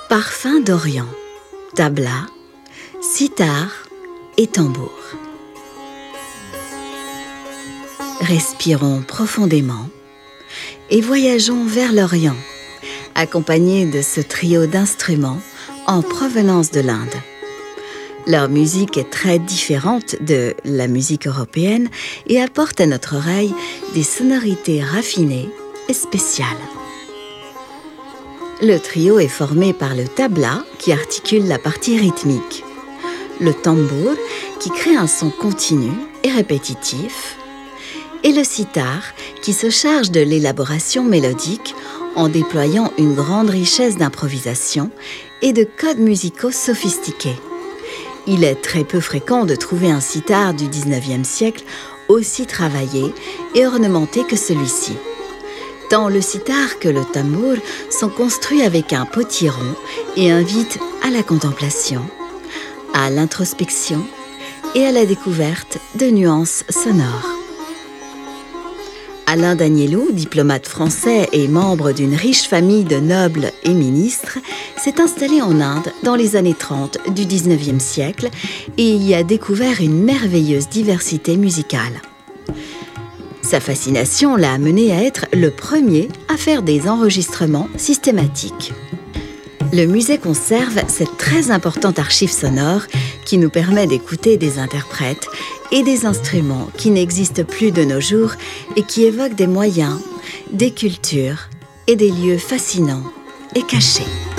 Parfum d'Orient, tabla, sitar et tambour. Respirons profondément et voyageons vers l'Orient, accompagnés de ce trio d'instruments en provenance de l'Inde. Leur musique est très différente de la musique européenne et apporte à notre oreille des sonorités raffinées et spéciales. Le trio est formé par le tabla, qui articule la partie rythmique, le tambour, qui crée un son continu et répétitif, et le sitar, qui se charge de l'élaboration mélodique en déployant une grande richesse d'improvisation et de codes musicaux sophistiqués. Il est très peu fréquent de trouver un sitar du XIXe siècle aussi travaillé et ornementé que celui-ci. Tant le sitar que le tambour sont construits avec un potiron et invitent à la contemplation, à l'introspection et à la découverte de nuances sonores. Alain Danielou, diplomate français et membre d'une riche famille de nobles et ministres, s'est installé en Inde dans les années 30 du XIXe siècle et y a découvert une merveilleuse diversité musicale. Sa fascination l'a amené à être le premier à faire des enregistrements systématiques. Le musée conserve cette très importante archive sonore qui nous permet d'écouter des interprètes et des instruments qui n'existent plus de nos jours et qui évoquent des moyens, des cultures et des lieux fascinants et cachés.